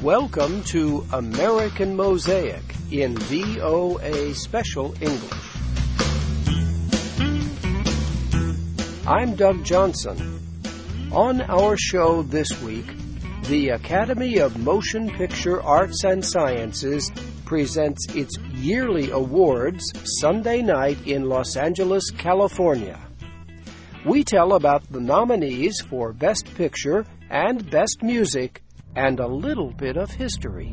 Welcome to American Mosaic in VOA Special English. I'm Doug Johnson. On our show this week, the Academy of Motion Picture Arts and Sciences presents its yearly awards Sunday night in Los Angeles, California. We tell about the nominees for Best Picture and Best Music and a little bit of history.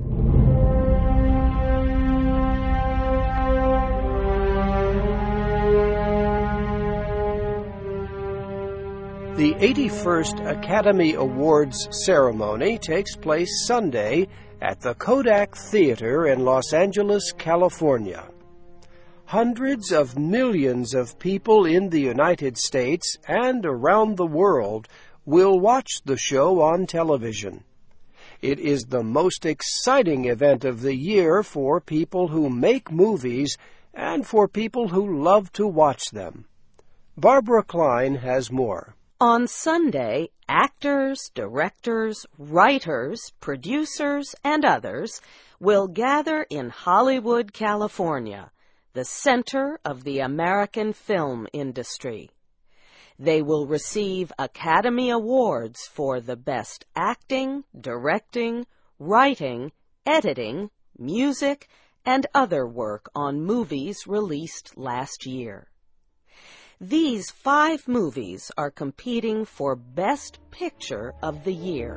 The 81st Academy Awards ceremony takes place Sunday at the Kodak Theater in Los Angeles, California. Hundreds of millions of people in the United States and around the world will watch the show on television. It is the most exciting event of the year for people who make movies and for people who love to watch them. Barbara Klein has more. On Sunday, actors, directors, writers, producers, and others will gather in Hollywood, California, the center of the American film industry. They will receive Academy Awards for the best acting, directing, writing, editing, music, and other work on movies released last year. These 5 movies are competing for Best Picture of the Year.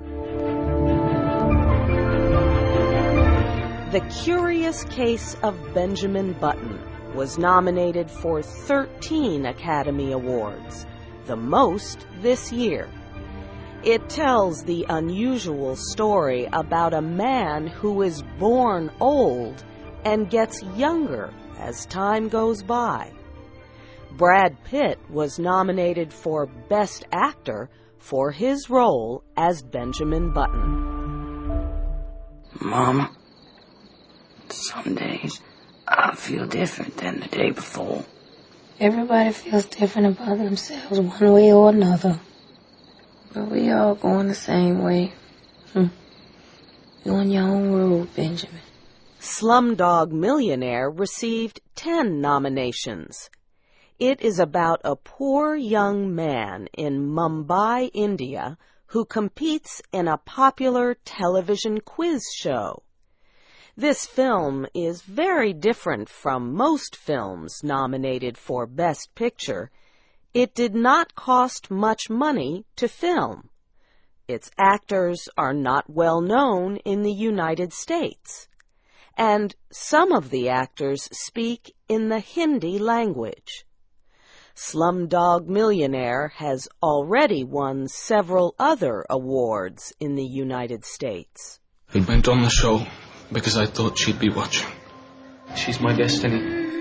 The Curious Case of Benjamin Button was nominated for 13 Academy Awards, the most this year. It tells the unusual story about a man who is born old and gets younger as time goes by. Brad Pitt was nominated for Best Actor for his role as Benjamin Button. Mama, some days I feel different than the day before. Everybody feels different about themselves one way or another. But we all going the same way. You on your own road, Benjamin. Slumdog Millionaire received 10 nominations. It is about a poor young man in Mumbai, India, who competes in a popular television quiz show. This film is very different from most films nominated for Best Picture. It did not cost much money to film. Its actors are not well known in the United States, and some of the actors speak in the Hindi language. Slumdog Millionaire has already won several other awards in the United States. I went on the show because I thought she'd be watching. She's my destiny.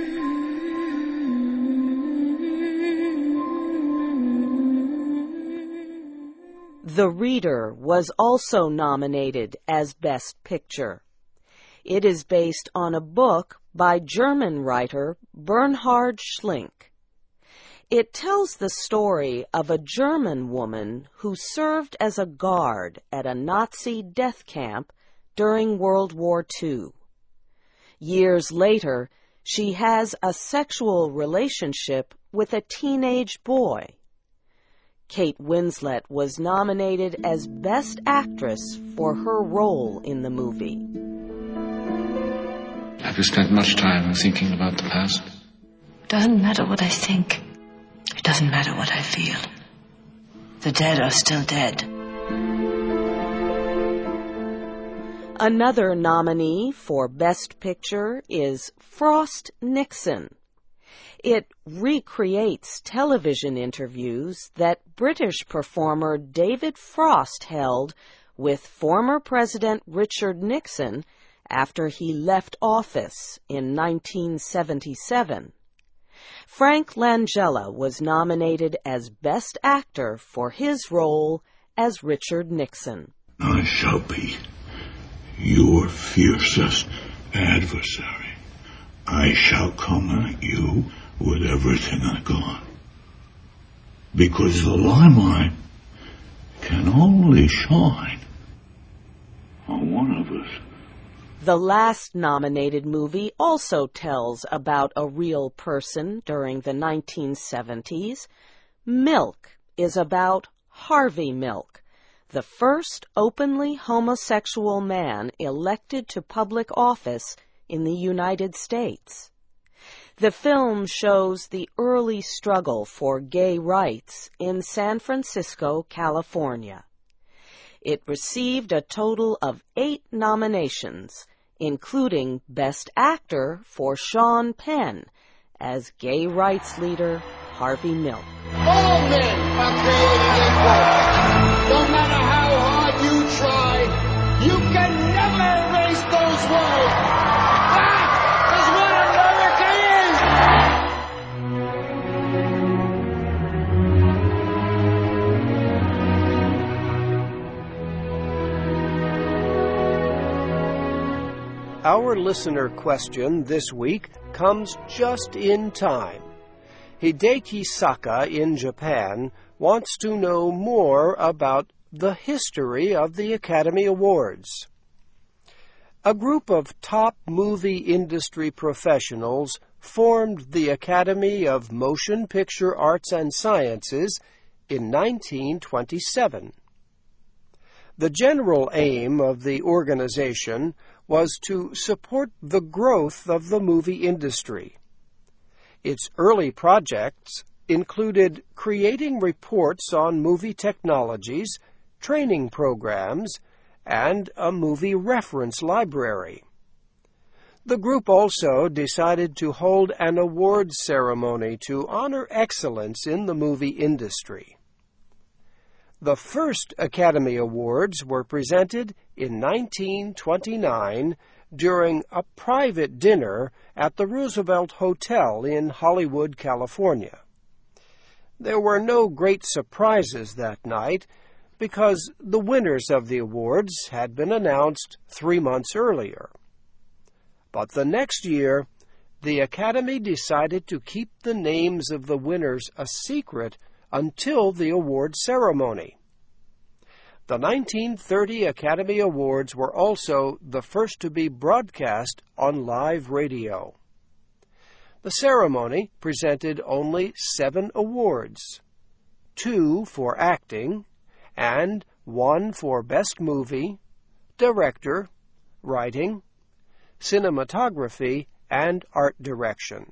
The Reader was also nominated as Best Picture. It is based on a book by German writer Bernhard Schlink. It tells the story of a German woman who served as a guard at a Nazi death camp during World War II. Years later, she has a sexual relationship with a teenage boy. Kate Winslet was nominated as Best Actress for her role in the movie. Have you spent much time thinking about the past? It doesn't matter what I think. It doesn't matter what I feel. The dead are still dead. Another nominee for Best Picture is Frost Nixon. It recreates television interviews that British performer David Frost held with former President Richard Nixon after he left office in 1977. Frank Langella was nominated as Best Actor for his role as Richard Nixon. I shall be your fiercest adversary. I shall come at you with everything I got. Because the limelight can only shine one of us. The last nominated movie also tells about a real person during the 1970s. Milk is about Harvey Milk, the first openly homosexual man elected to public office in the United States. The film shows the early struggle for gay rights in San Francisco, California. It received a total of 8 nominations, including Best Actor for Sean Penn as gay rights leader Harvey Milk. All men are created equal. No matter how hard you try, you can never erase those words. That is what America is. Our listener question this week comes just in time. Hideki Saka in Japan wants to know more about the history of the Academy Awards. A group of top movie industry professionals formed the Academy of Motion Picture Arts and Sciences in 1927. The general aim of the organization was to support the growth of the movie industry. Its early projects included creating reports on movie technologies, training programs, and a movie reference library. The group also decided to hold an awards ceremony to honor excellence in the movie industry. The first Academy Awards were presented in 1929 during a private dinner at the Roosevelt Hotel in Hollywood, California. There were no great surprises that night because the winners of the awards had been announced 3 months earlier. But the next year, the Academy decided to keep the names of the winners a secret until the award ceremony. The 1930 Academy Awards were also the first to be broadcast on live radio. The ceremony presented only 7 awards, 2 for acting, and 1 for Best Movie, Director, Writing, Cinematography, and Art Direction.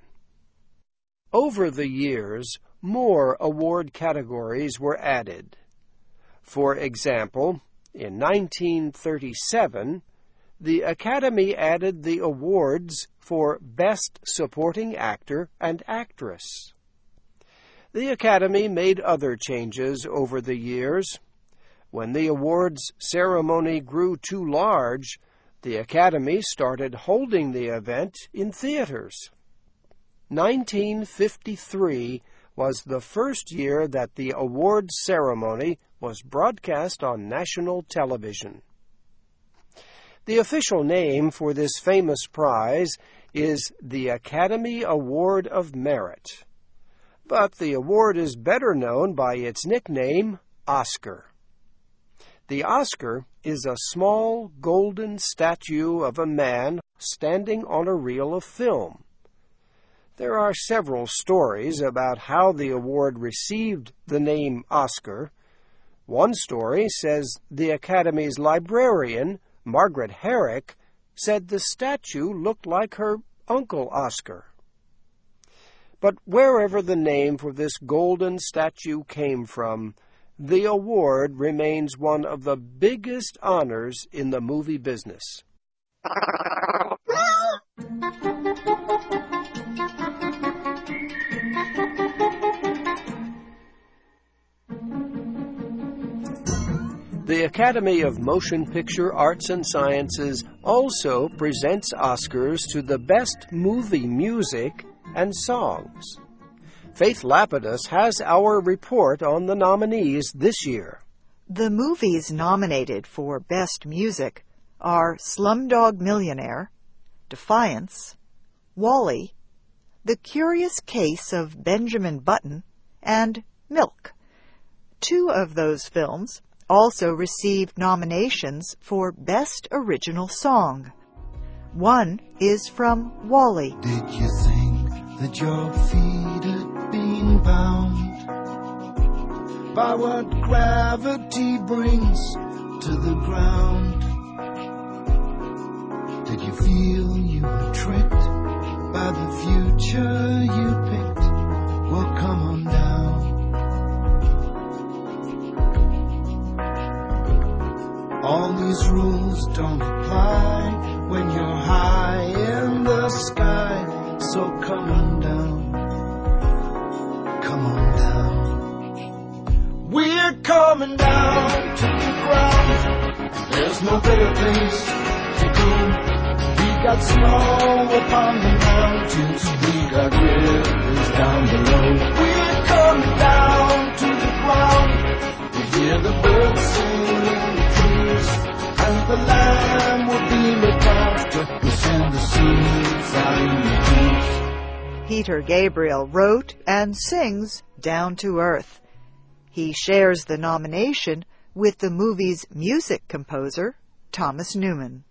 Over the years, more award categories were added. For example, in 1937, the Academy added the awards for Best Supporting Actor and Actress. The Academy made other changes over the years. When the awards ceremony grew too large, the Academy started holding the event in theaters. 1953 was the first year that the awards ceremony was broadcast on national television. The official name for this famous prize is the Academy Award of Merit, but the award is better known by its nickname, Oscar. The Oscar is a small golden statue of a man standing on a reel of film. There are several stories about how the award received the name Oscar. One story says the Academy's librarian, Margaret Herrick, said the statue looked like her Uncle Oscar. But wherever the name for this golden statue came from, the award remains one of the biggest honors in the movie business. The Academy of Motion Picture Arts and Sciences also presents Oscars to the best movie music and songs. Faith Lapidus has our report on the nominees this year. The movies nominated for Best Music are Slumdog Millionaire, Defiance, Wall-E, The Curious Case of Benjamin Button, and Milk. 2 of those films, also received nominations for Best Original Song. One is from WALL-E. Did you think that your feet had been bound by what gravity brings to the ground? Did you feel you were tricked by the future you picked? Well, come on down. All these rules don't apply when you're high in the sky. So come on down. Come on down. We're coming down to the ground. There's no better place to go. We got snow upon the mountains. We got rivers down below. We're coming down to the ground. We hear the birds sing in the trees, and the land will be looked after. We'll send the seeds out in the trees. Peter Gabriel wrote and sings Down to Earth. He shares the nomination with the movie's music composer, Thomas Newman.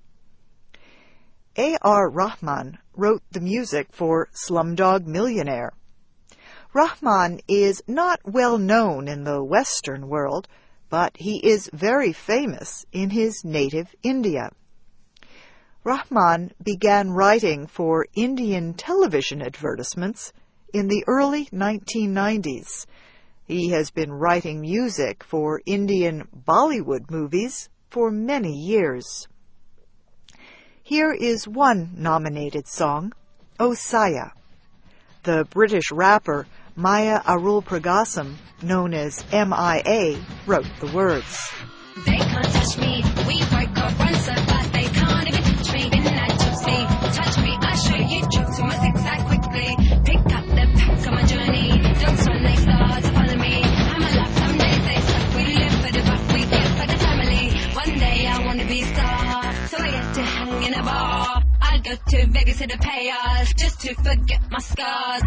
A.R. Rahman wrote the music for Slumdog Millionaire. Rahman is not well known in the Western world, but he is very famous in his native India. Rahman began writing for Indian television advertisements in the early 1990s. He has been writing music for Indian Bollywood movies for many years. Here is one nominated song, O Saya. The British rapper Maya Arulpragasam, known as M.I.A., wrote the words. They can't touch me, we work up runs up, but they can't even touch me. In that gypsy, touch me, I'll show you tricks with my zigzag quickly. Pick up the pace on my journey, don't run, they start to follow me. I'm alive, some days they suck, we live for the buck, we live for the family. One day I wanna be a star, so I get to hang in a bar. I'll go to Vegas to the payers, just to forget my scars.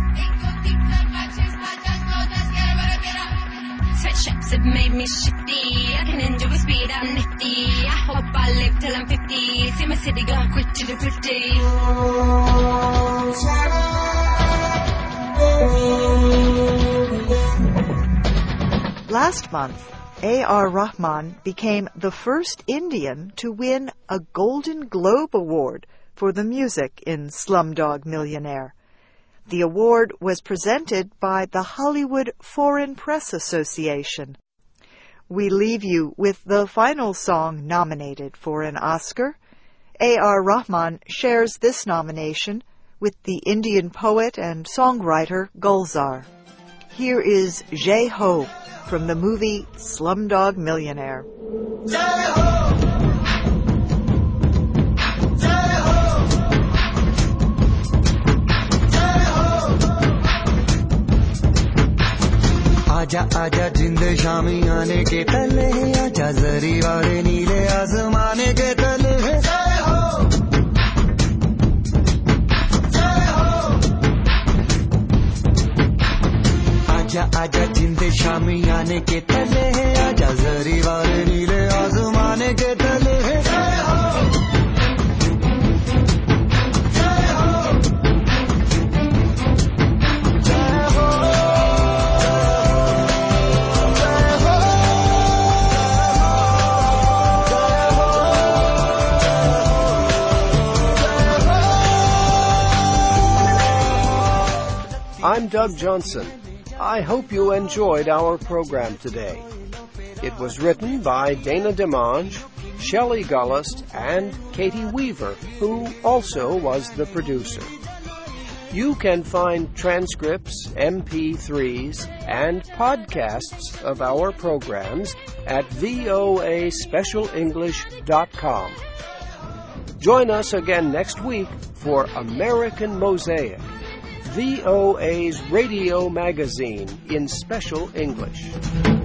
Sweatshops have made me shifty. I can enjoy the speed, I'm nifty. I hope I live till I'm 50. See my city go quick to 50. Last month, A.R. Rahman became the first Indian to win a Golden Globe Award for the music in Slumdog Millionaire. The award was presented by the Hollywood Foreign Press Association. We leave you with the final song nominated for an Oscar. A.R. Rahman shares this nomination with the Indian poet and songwriter Gulzar. Here is Jai Ho from the movie Slumdog Millionaire. Jai Ho! आजा आजा जिंद शामी आने के तले आजा जरी वाले नीले आसमाने के तले जय हो जय हो आजा आजा जिंद शामी आने के तले आजा जरी वाले नीले आसमाने के तले जय हो I'm Doug Johnson. I hope you enjoyed our program today. It was written by Dana DeMange, Shelley Gullist, and Katie Weaver, who also was the producer. You can find transcripts, MP3s, and podcasts of our programs at voaspecialenglish.com. Join us again next week for American Mosaic, VOA's radio magazine in special English.